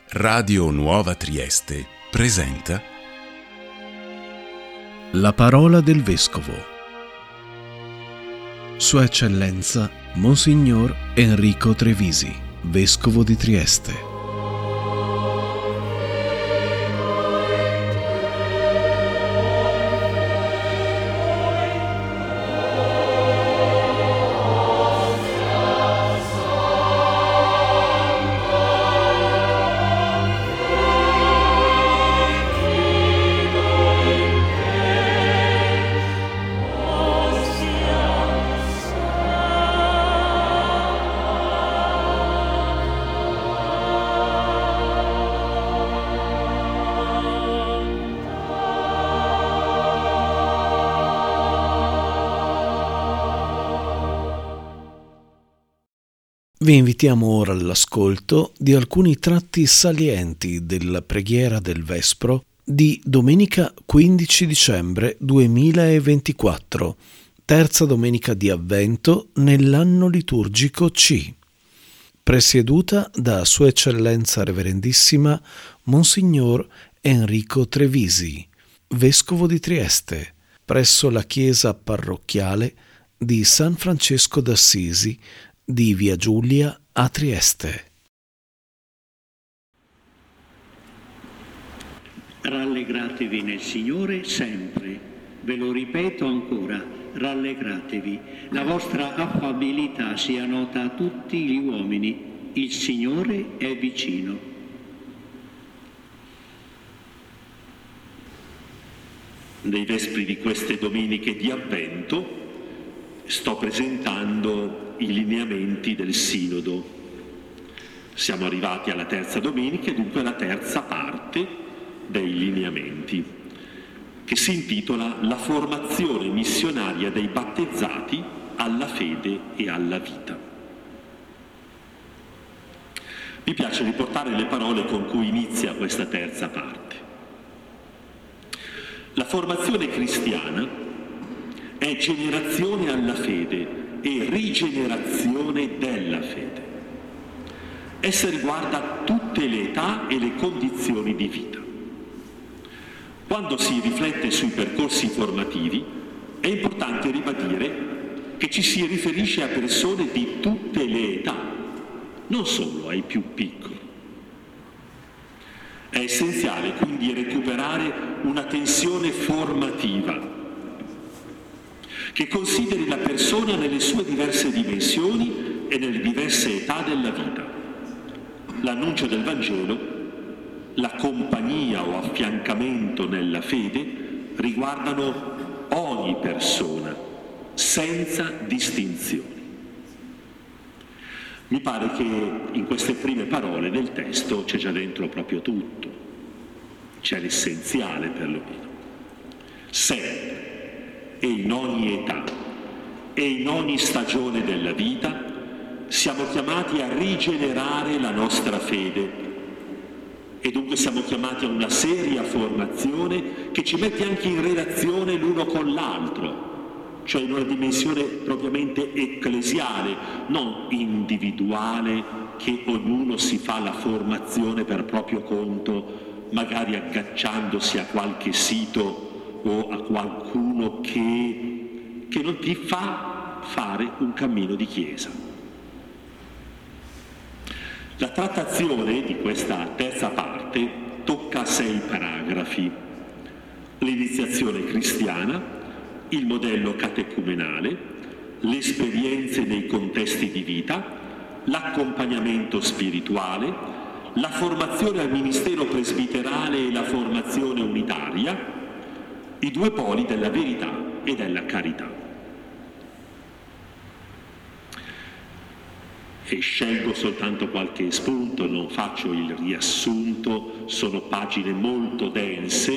Radio Nuova Trieste presenta La parola del Vescovo. Sua Eccellenza Monsignor Enrico Trevisi, Vescovo di Trieste. Vi invitiamo ora all'ascolto di alcuni tratti salienti della preghiera del Vespro di domenica 15 dicembre 2024, terza domenica di Avvento nell'anno liturgico C, presieduta da Sua Eccellenza Reverendissima Monsignor Enrico Trevisi, Vescovo di Trieste, presso la chiesa parrocchiale di San Francesco d'Assisi di Via Giulia a Trieste. Rallegratevi nel Signore sempre, ve lo ripeto ancora, rallegratevi, la vostra affabilità sia nota a tutti gli uomini, il Signore è vicino. Nei vespri di queste domeniche di Avvento sto presentando i lineamenti del Sinodo. Siamo arrivati alla terza domenica e dunque alla terza parte dei lineamenti, che si intitola La formazione missionaria dei battezzati alla fede e alla vita. Mi piace riportare le parole con cui inizia questa terza parte. La formazione cristiana è generazione alla fede e rigenerazione della fede. Essa riguarda tutte le età e le condizioni di vita. Quando si riflette sui percorsi formativi, è importante ribadire che ci si riferisce a persone di tutte le età, non solo ai più piccoli. È essenziale quindi recuperare una tensione formativa che consideri la persona nelle sue diverse dimensioni e nelle diverse età della vita. L'annuncio del Vangelo, la compagnia o affiancamento nella fede riguardano ogni persona, senza distinzioni. Mi pare che in queste prime parole del testo c'è già dentro proprio tutto, c'è l'essenziale perlomeno. Sempre e in ogni età e in ogni stagione della vita siamo chiamati a rigenerare la nostra fede e dunque siamo chiamati a una seria formazione che ci mette anche in relazione l'uno con l'altro, cioè in una dimensione propriamente ecclesiale, non individuale, che ognuno si fa la formazione per proprio conto, magari agganciandosi a qualche sito o a qualcuno che non ti fa fare un cammino di chiesa. La trattazione di questa terza parte tocca 6 paragrafi: l'iniziazione cristiana, il modello catecumenale, le esperienze nei contesti di vita, l'accompagnamento spirituale, la formazione al ministero presbiterale e la formazione unitaria, i 2 poli della verità e della carità. E scelgo soltanto qualche spunto, non faccio il riassunto, sono pagine molto dense,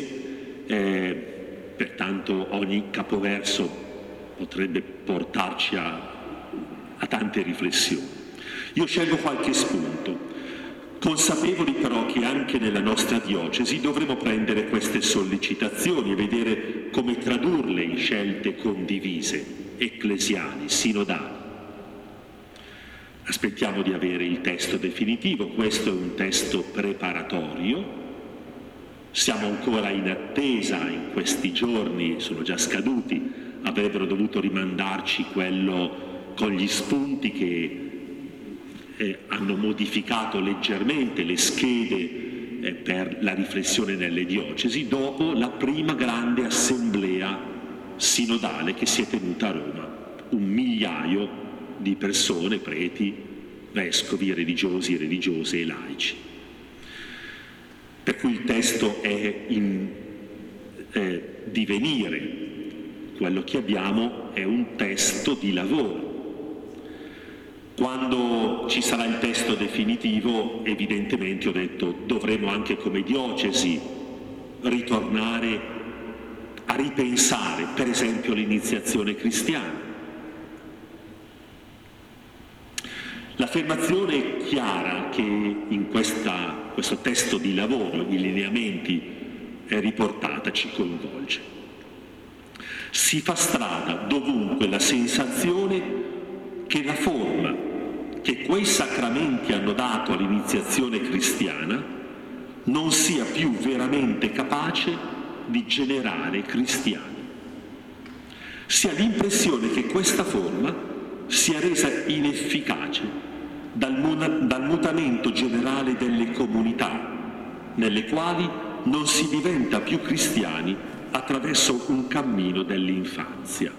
pertanto ogni capoverso potrebbe portarci a tante riflessioni. Io scelgo qualche spunto, consapevoli però che anche nella nostra diocesi dovremo prendere queste sollecitazioni e vedere come tradurle in scelte condivise, ecclesiali, sinodali. Aspettiamo di avere il testo definitivo, questo è un testo preparatorio. Siamo ancora in attesa, in questi giorni sono già scaduti, avrebbero dovuto rimandarci quello con gli spunti che hanno modificato leggermente le schede per la riflessione nelle diocesi, dopo la prima grande assemblea sinodale che si è tenuta a Roma. 1.000.000 di persone, preti, vescovi, religiosi, religiose e laici. Per cui il testo è in divenire. Quello che abbiamo è un testo di lavoro. Quando ci sarà il testo definitivo, evidentemente, ho detto, dovremo anche come diocesi ritornare a ripensare, per esempio, l'iniziazione cristiana. L'affermazione chiara che in questo testo di lavoro, i lineamenti è riportata, ci coinvolge. Si fa strada dovunque la sensazione che la forma che quei sacramenti hanno dato all'iniziazione cristiana non sia più veramente capace di generare cristiani. Si ha l'impressione che questa forma sia resa inefficace dal mutamento generale delle comunità, nelle quali non si diventa più cristiani attraverso un cammino dell'infanzia.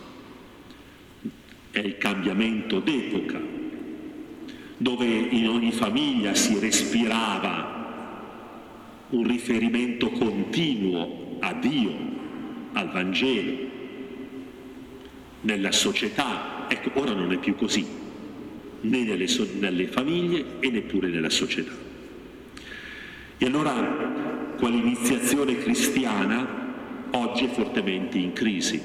È il cambiamento d'epoca, dove in ogni famiglia si respirava un riferimento continuo a Dio, al Vangelo. Nella società, ecco, ora non è più così, né nelle famiglie e neppure nella società. E allora quell'iniziazione cristiana oggi è fortemente in crisi.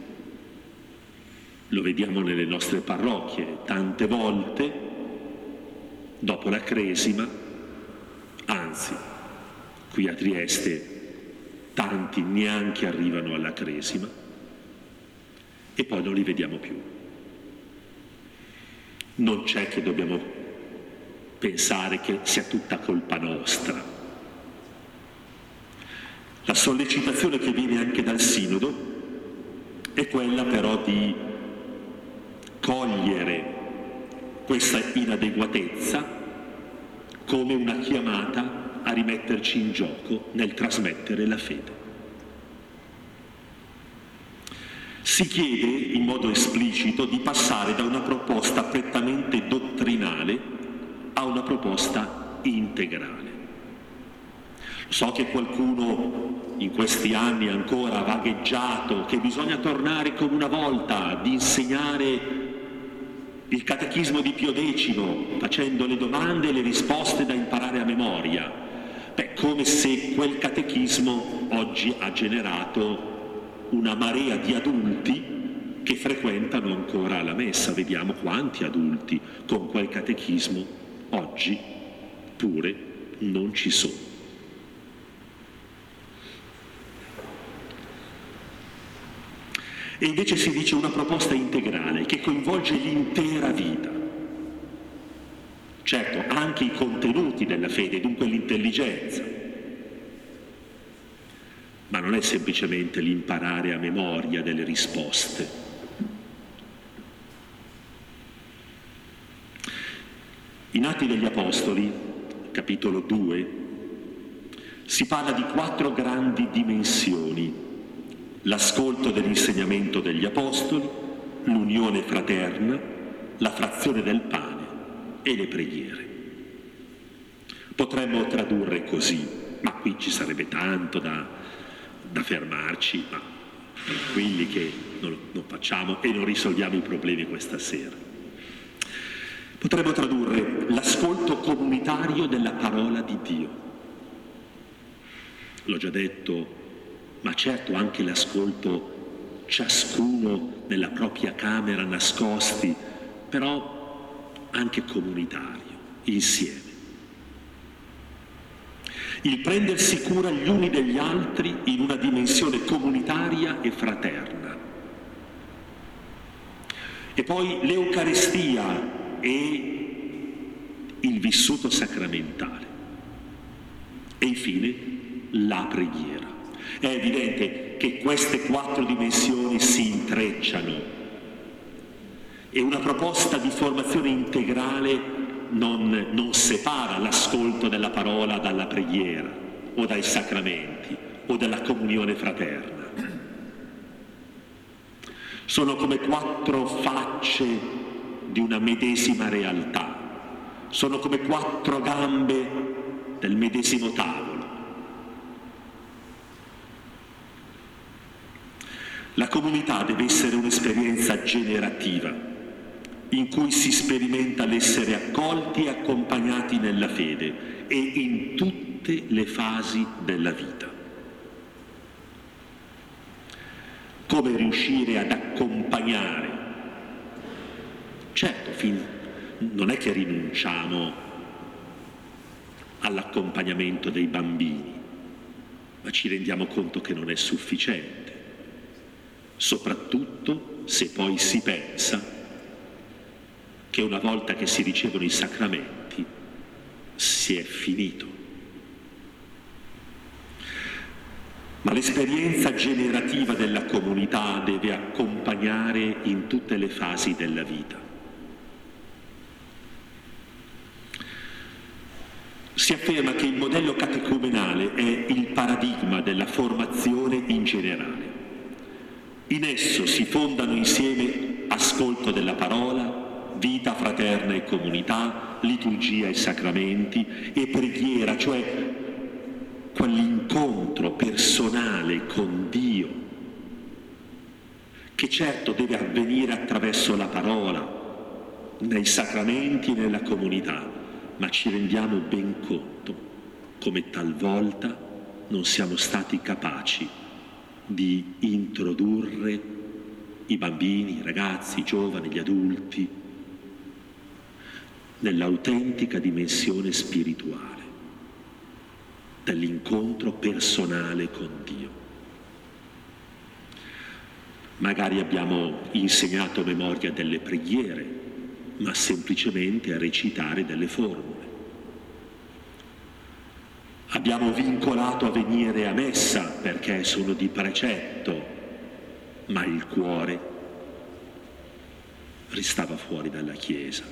Lo vediamo nelle nostre parrocchie, tante volte, dopo la Cresima, anzi, qui a Trieste, tanti neanche arrivano alla Cresima, e poi non li vediamo più. Non c'è che dobbiamo pensare che sia tutta colpa nostra. La sollecitazione che viene anche dal Sinodo è quella però di cogliere questa inadeguatezza come una chiamata a rimetterci in gioco nel trasmettere la fede. Si chiede in modo esplicito di passare da una proposta prettamente dottrinale a una proposta integrale. So che qualcuno in questi anni ancora ha vagheggiato che bisogna tornare come una volta ad insegnare il catechismo di Pio X, facendo le domande e le risposte da imparare a memoria. Come se quel catechismo oggi ha generato una marea di adulti che frequentano ancora la messa. Vediamo quanti adulti con quel catechismo oggi pure non ci sono. E invece si dice una proposta integrale che coinvolge l'intera vita. Certo, anche i contenuti della fede, dunque l'intelligenza. Ma non è semplicemente l'imparare a memoria delle risposte. In Atti degli Apostoli, capitolo 2, si parla di 4 grandi dimensioni: l'ascolto dell'insegnamento degli Apostoli, l'unione fraterna, la frazione del pane e le preghiere. Potremmo tradurre così, ma qui ci sarebbe tanto da fermarci, ma tranquilli che non facciamo e non risolviamo i problemi questa sera. Potremmo tradurre l'ascolto comunitario della parola di Dio. L'ho già detto, ma certo anche l'ascolto ciascuno nella propria camera, nascosti, però anche comunitario, insieme. Il prendersi cura gli uni degli altri in una dimensione comunitaria e fraterna. E poi l'Eucaristia e il vissuto sacramentale e infine la preghiera. È evidente che queste 4 dimensioni si intrecciano e una proposta di formazione integrale non separa l'ascolto della parola dalla preghiera o dai sacramenti o dalla comunione fraterna. Sono come 4 facce di una medesima realtà, sono come 4 gambe del medesimo tavolo. La comunità deve essere un'esperienza generativa, in cui si sperimenta l'essere accolti e accompagnati nella fede e in tutte le fasi della vita. Come riuscire ad accompagnare? Certo, non è che rinunciamo all'accompagnamento dei bambini, ma ci rendiamo conto che non è sufficiente. Soprattutto se poi si pensa che una volta che si ricevono i sacramenti si è finito. Ma l'esperienza generativa della comunità deve accompagnare in tutte le fasi della vita. Si afferma che il modello catecumenale è il paradigma della formazione in generale. In esso si fondano insieme ascolto della parola, vita fraterna e comunità, liturgia e sacramenti e preghiera, cioè quell'incontro personale con Dio, che certo deve avvenire attraverso la parola, nei sacramenti e nella comunità, ma ci rendiamo ben conto come talvolta non siamo stati capaci di introdurre i bambini, i ragazzi, i giovani, gli adulti nell'autentica dimensione spirituale dell'incontro personale con Dio. Magari abbiamo insegnato memoria delle preghiere, ma semplicemente a recitare delle formule. Abbiamo vincolato a venire a messa perché sono di precetto, ma il cuore restava fuori dalla Chiesa.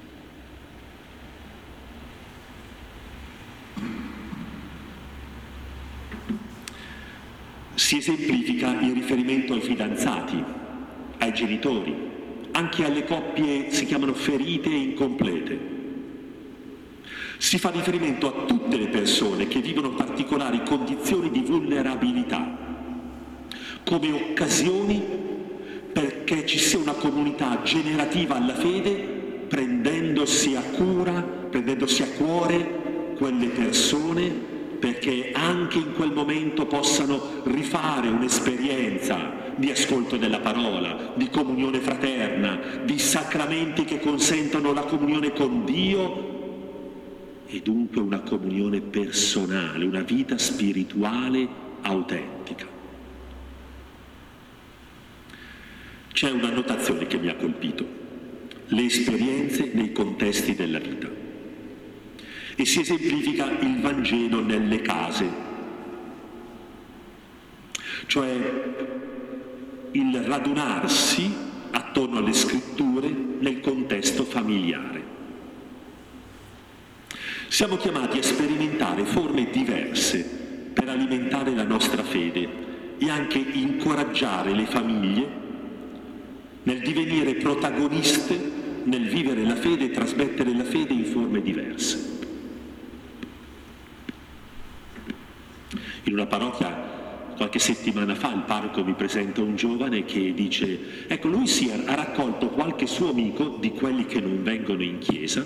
Si esemplifica il riferimento ai fidanzati, ai genitori, anche alle coppie si chiamano ferite e incomplete. Si fa riferimento a tutte le persone che vivono particolari condizioni di vulnerabilità, come occasioni perché ci sia una comunità generativa alla fede, prendendosi a cuore quelle persone, perché anche in quel momento possano rifare un'esperienza di ascolto della parola, di comunione fraterna, di sacramenti che consentono la comunione con Dio e dunque una comunione personale, una vita spirituale autentica. C'è una notazione che mi ha colpito: le esperienze nei contesti della vita. E si esemplifica il Vangelo nelle case, cioè il radunarsi attorno alle scritture nel contesto familiare. Siamo chiamati a sperimentare forme diverse per alimentare la nostra fede e anche incoraggiare le famiglie nel divenire protagoniste, nel vivere la fede e trasmettere la fede in forme diverse. In una parrocchia qualche settimana fa il parroco mi presenta un giovane che dice: ecco, lui ha raccolto qualche suo amico di quelli che non vengono in chiesa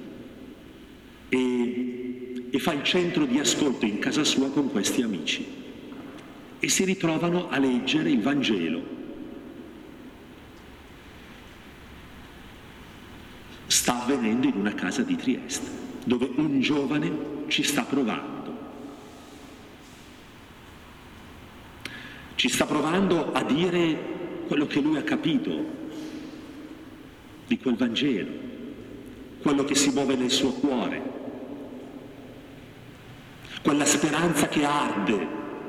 e fa il centro di ascolto in casa sua con questi amici e si ritrovano a leggere il Vangelo. Sta avvenendo in una casa di Trieste, dove un giovane ci sta provando. Ci sta provando a dire quello che lui ha capito di quel Vangelo. quello che si muove nel suo cuore, quella speranza che arde,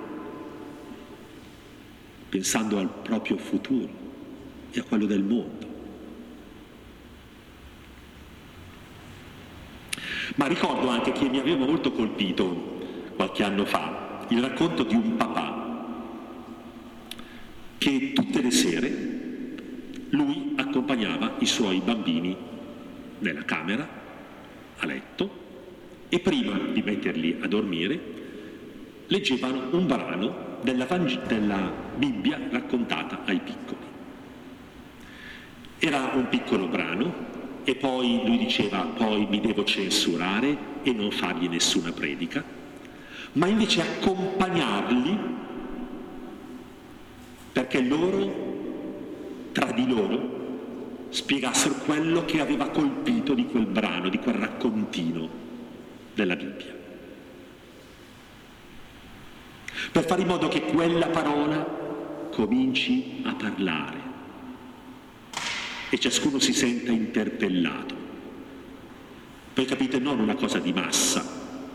pensando al proprio futuro e a quello del mondo. Ma ricordo anche che mi aveva molto colpito qualche anno fa il racconto di un papà che tutte le sere lui accompagnava i suoi bambini nella camera, a letto, e prima di metterli a dormire leggevano un brano della Bibbia raccontata ai piccoli. Era un piccolo brano e poi lui diceva: poi mi devo censurare e non fargli nessuna predica, ma invece accompagnarli perché loro, tra di loro, spiegassero quello che aveva colpito di quel brano, di quel raccontino della Bibbia, per fare in modo che quella parola cominci a parlare e ciascuno si senta interpellato. Poi capite, non una cosa di massa,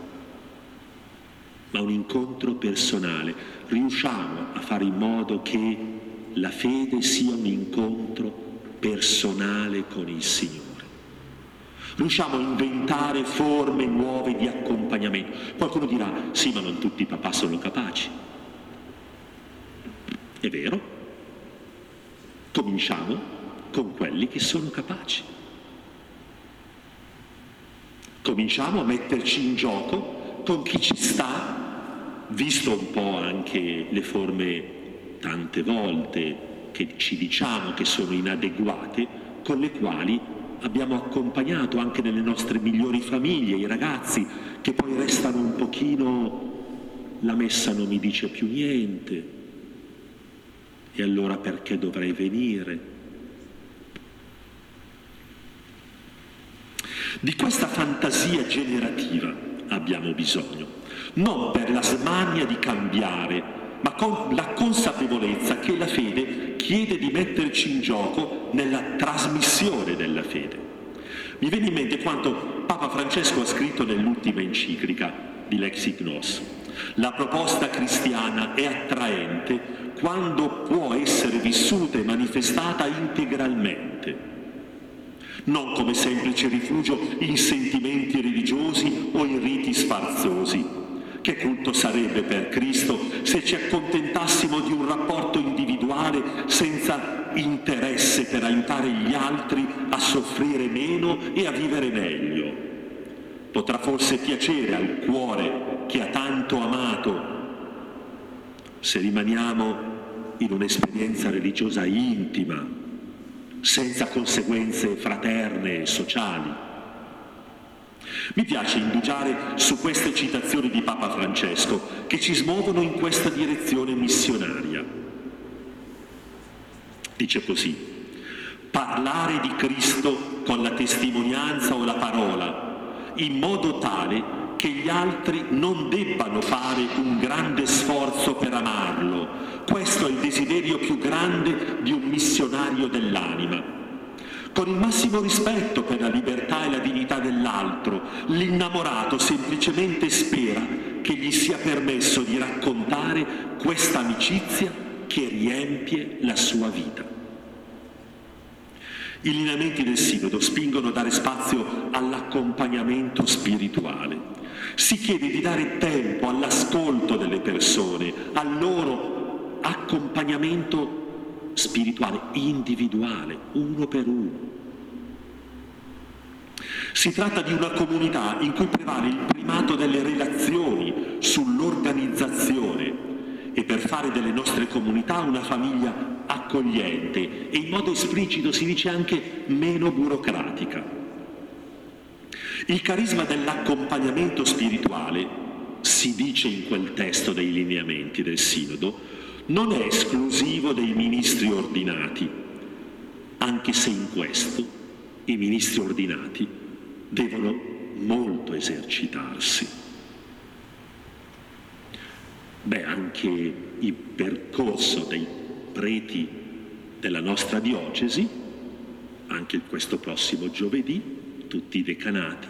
ma un incontro personale. Riusciamo a fare in modo che la fede sia un incontro personale con il Signore. Riusciamo a inventare forme nuove di accompagnamento. Qualcuno dirà: sì, ma non tutti i papà sono capaci. È vero. Cominciamo con quelli che sono capaci. Cominciamo a metterci in gioco con chi ci sta, visto un po' anche le forme tante volte che ci diciamo che sono inadeguate, con le quali abbiamo accompagnato anche nelle nostre migliori famiglie i ragazzi che poi restano un pochino: la messa non mi dice più niente, e allora perché dovrei venire? Di questa fantasia generativa abbiamo bisogno, non per la smania di cambiare, ma con la consapevolezza che la fede chiede di metterci in gioco nella trasmissione della fede. Mi viene in mente quanto Papa Francesco ha scritto nell'ultima enciclica di Lex Ignos: la proposta cristiana è attraente quando può essere vissuta e manifestata integralmente, non come semplice rifugio in sentimenti religiosi o in riti sfarzosi. Che culto sarebbe per Cristo se ci accontentassimo di un rapporto individuale senza interesse per aiutare gli altri a soffrire meno e a vivere meglio? Potrà forse piacere al cuore che ha tanto amato se rimaniamo in un'esperienza religiosa intima, senza conseguenze fraterne e sociali. Mi piace indugiare su queste citazioni di Papa Francesco che ci smuovono in questa direzione missionaria. Dice così: parlare di Cristo con la testimonianza o la parola, in modo tale che gli altri non debbano fare un grande sforzo per amarlo. Questo è il desiderio più grande di un missionario dell'anima. Con il massimo rispetto per la libertà e la dignità dell'altro, l'innamorato semplicemente spera che gli sia permesso di raccontare questa amicizia che riempie la sua vita. I lineamenti del Sinodo spingono a dare spazio all'accompagnamento spirituale. Si chiede di dare tempo all'ascolto delle persone, al loro accompagnamento spirituale individuale, uno per uno. Si tratta di una comunità in cui prevale il primato delle relazioni sull'organizzazione, e per fare delle nostre comunità una famiglia accogliente e in modo esplicito si dice anche meno burocratica. Il carisma dell'accompagnamento spirituale, si dice in quel testo dei lineamenti del Sinodo, non è esclusivo dei ministri ordinati, anche se in questo i ministri ordinati devono molto esercitarsi. Anche il percorso dei preti della nostra diocesi, anche questo prossimo giovedì, tutti i decanati,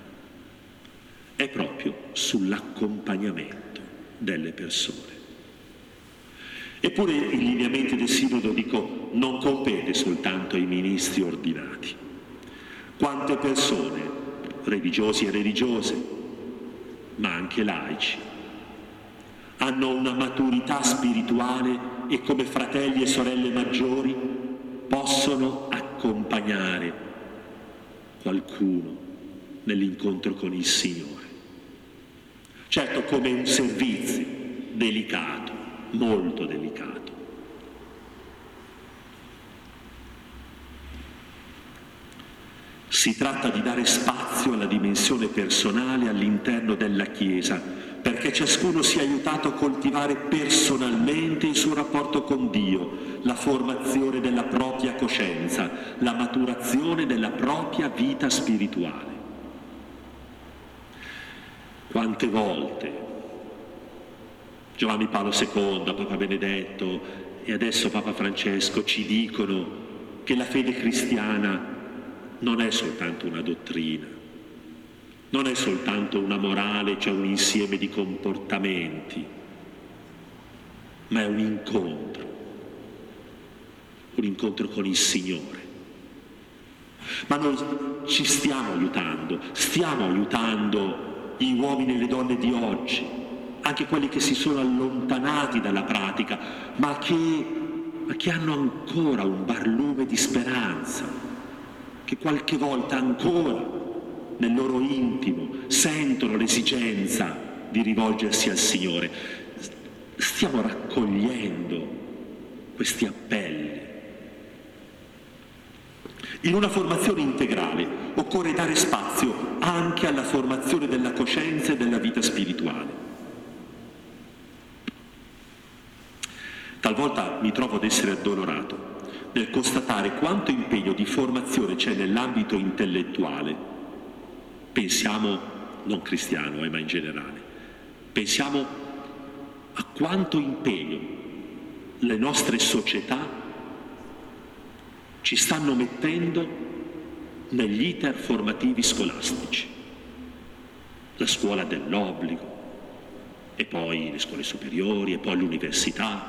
è proprio sull'accompagnamento delle persone. Eppure i lineamenti del Sinodo, dico, non compete soltanto ai ministri ordinati. Quante persone, religiosi e religiose, ma anche laici, hanno una maturità spirituale e come fratelli e sorelle maggiori possono accompagnare qualcuno nell'incontro con il Signore. Certo, come un servizio delicato, molto delicato. Si tratta di dare spazio alla dimensione personale all'interno della Chiesa, perché ciascuno sia aiutato a coltivare personalmente il suo rapporto con Dio, la formazione della propria coscienza, la maturazione della propria vita spirituale. Quante volte Giovanni Paolo II, Papa Benedetto e adesso Papa Francesco ci dicono che la fede cristiana non è soltanto una dottrina, non è soltanto una morale, cioè un insieme di comportamenti, ma è un incontro con il Signore. Ma noi ci stiamo aiutando gli uomini e le donne di oggi, anche quelli che si sono allontanati dalla pratica, ma che hanno ancora un barlume di speranza, che qualche volta ancora nel loro intimo sentono l'esigenza di rivolgersi al Signore. Stiamo raccogliendo questi appelli. In una formazione integrale occorre dare spazio anche alla formazione della coscienza e della vita spirituale. Talvolta mi trovo ad essere addolorato nel constatare quanto impegno di formazione c'è nell'ambito intellettuale. Pensiamo, non cristiano, ma in generale, pensiamo a quanto impegno le nostre società ci stanno mettendo negli iter formativi scolastici. La scuola dell'obbligo, e poi le scuole superiori, e poi l'università.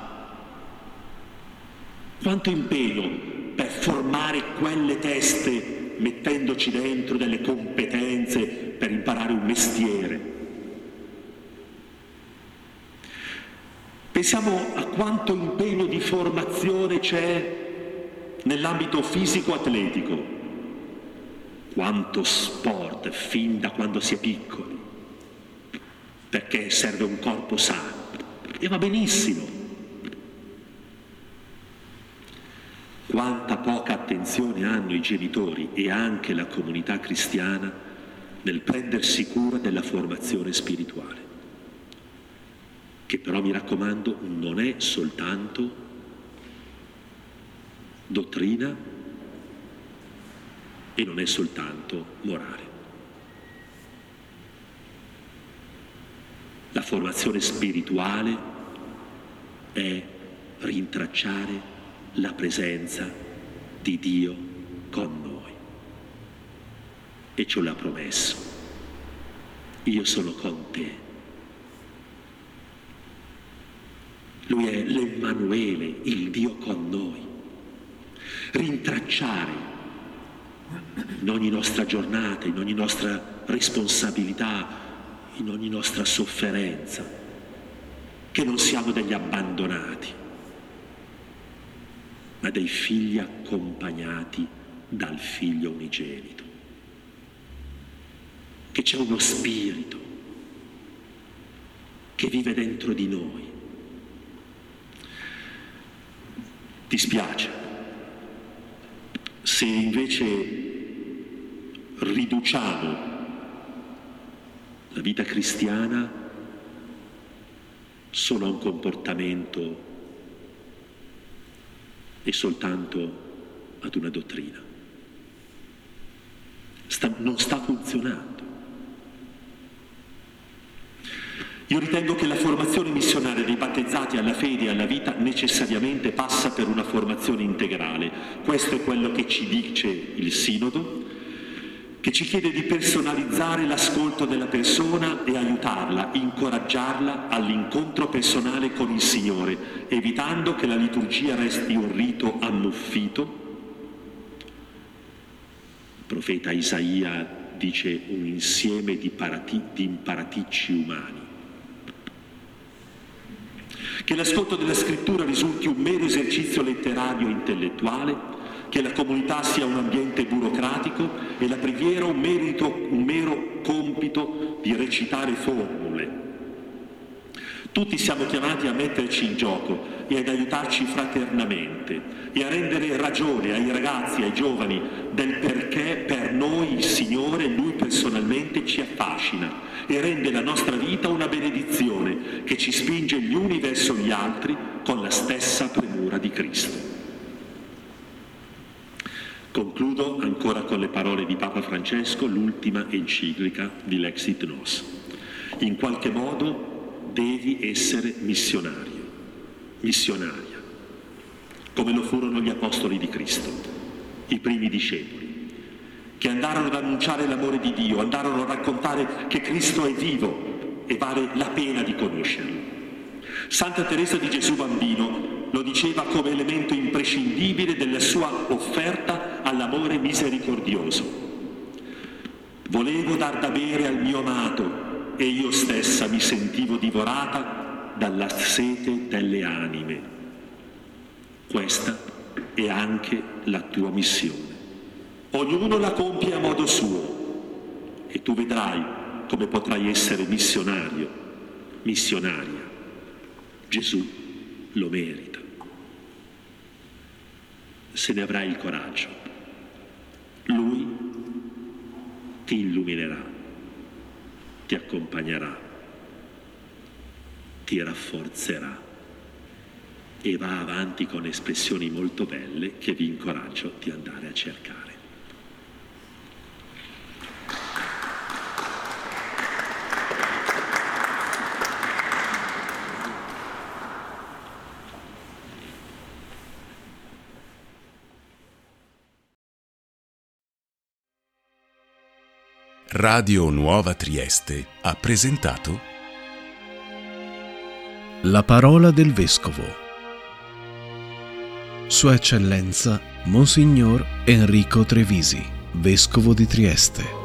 Quanto impegno per formare quelle teste, mettendoci dentro delle competenze per imparare un mestiere. Pensiamo a quanto impegno di formazione c'è nell'ambito fisico-atletico, quanto sport fin da quando si è piccoli, perché serve un corpo sano, e va benissimo. Quanta poca attenzione hanno i genitori e anche la comunità cristiana nel prendersi cura della formazione spirituale, che però, mi raccomando, non è soltanto dottrina e non è soltanto morale. La formazione spirituale è rintracciare la presenza di Dio con noi. E ce l'ha promesso: io sono con te. Lui è l'Emmanuele, il Dio con noi. Rintracciare in ogni nostra giornata, in ogni nostra responsabilità, in ogni nostra sofferenza, che non siamo degli abbandonati, ma dei figli accompagnati dal Figlio unigenito, che c'è uno spirito che vive dentro di noi. Dispiace se invece riduciamo la vita cristiana solo a un comportamento e soltanto ad una dottrina. Non sta funzionando. Io ritengo che la formazione missionaria dei battezzati alla fede e alla vita necessariamente passa per una formazione integrale. Questo è quello che ci dice il Sinodo, che ci chiede di personalizzare l'ascolto della persona e aiutarla, incoraggiarla all'incontro personale con il Signore, evitando che la liturgia resti un rito ammuffito. Il profeta Isaia dice un insieme di imparaticci umani. Che l'ascolto della scrittura risulti un mero esercizio letterario e intellettuale, che la comunità sia un ambiente burocratico e la preghiera un mero compito di recitare formule. Tutti siamo chiamati a metterci in gioco e ad aiutarci fraternamente e a rendere ragione ai ragazzi, ai giovani, del perché per noi il Signore, Lui personalmente, ci affascina e rende la nostra vita una benedizione che ci spinge gli uni verso gli altri con la stessa premura di Cristo. Concludo ancora con le parole di Papa Francesco, l'ultima enciclica di Lexit Nos. In qualche modo devi essere missionario, missionaria, come lo furono gli apostoli di Cristo, i primi discepoli, che andarono ad annunciare l'amore di Dio, andarono a raccontare che Cristo è vivo e vale la pena di conoscerlo. Santa Teresa di Gesù Bambino lo diceva come elemento imprescindibile della sua offerta all'amore misericordioso. Volevo dar da bere al mio amato e io stessa mi sentivo divorata dalla sete delle anime. Questa è anche la tua missione. Ognuno la compie a modo suo e tu vedrai come potrai essere missionario, missionaria. Gesù lo merita. Se ne avrai il coraggio. Lui ti illuminerà, ti accompagnerà, ti rafforzerà e va avanti con espressioni molto belle che vi incoraggio di andare a cercare. Radio Nuova Trieste ha presentato La parola del Vescovo. Sua Eccellenza Monsignor Enrico Trevisi, Vescovo di Trieste.